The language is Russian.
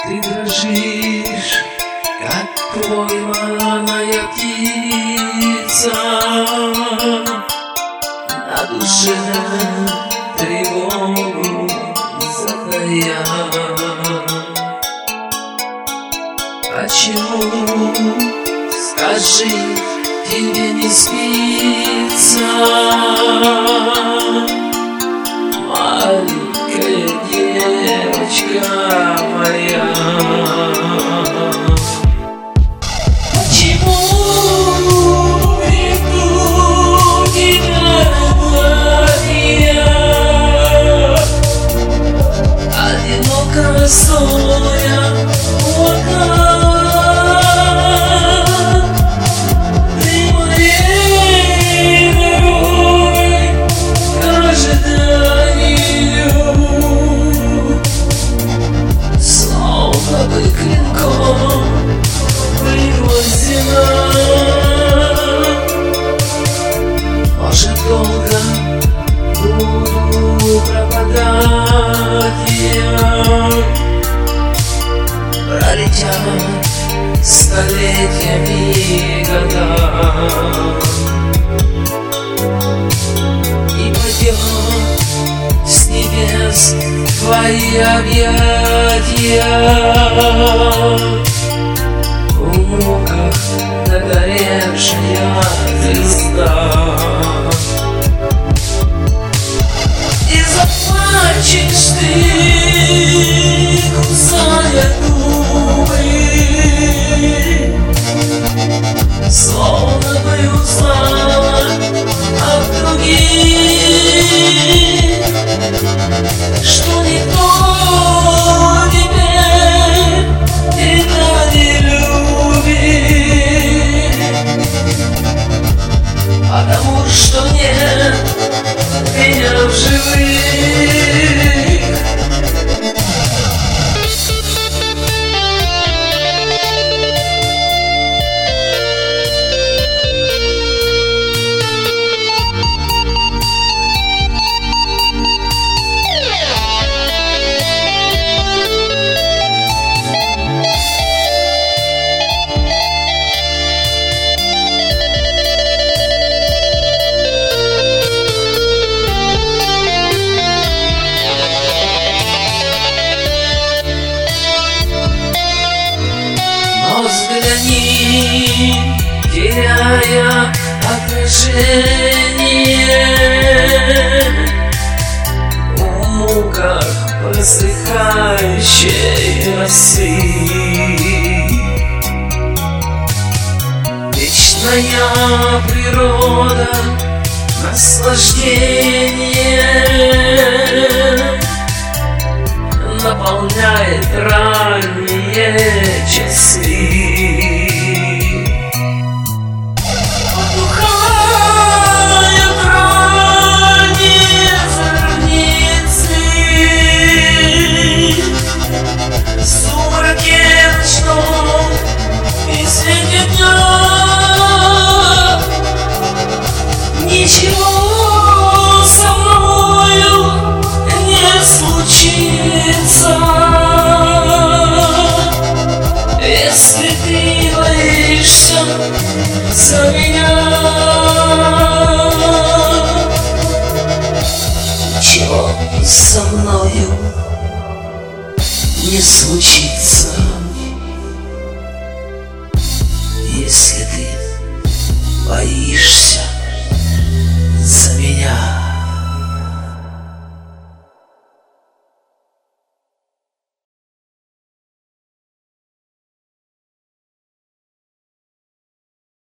Ты дрожишь, как пойманная птица, на душе тревогу затая. Почему, скажи, тебе не спится, маленькая девочка моя? Почему иду тебя я, одиноко стоя у окна? Может, долго буду пропадать я, пролетят столетиями года, и пойдет с небес твои объятия. В муках догоревшая звезда, и заплачешь ты, кусая губы, словно бы узнала от других, что никто теперь тебя не любит, потому что нет меня в живых. Взгляни, теряя отражение, в муках просыхающей росы. Вечная природа наслаждение наполняет ранние часы. Потухают ранние зорницы в сумраке ночном и свете дня. Ничего со мною не случится, если ты боишься за меня. Ничего со мною не случится, если ты боишься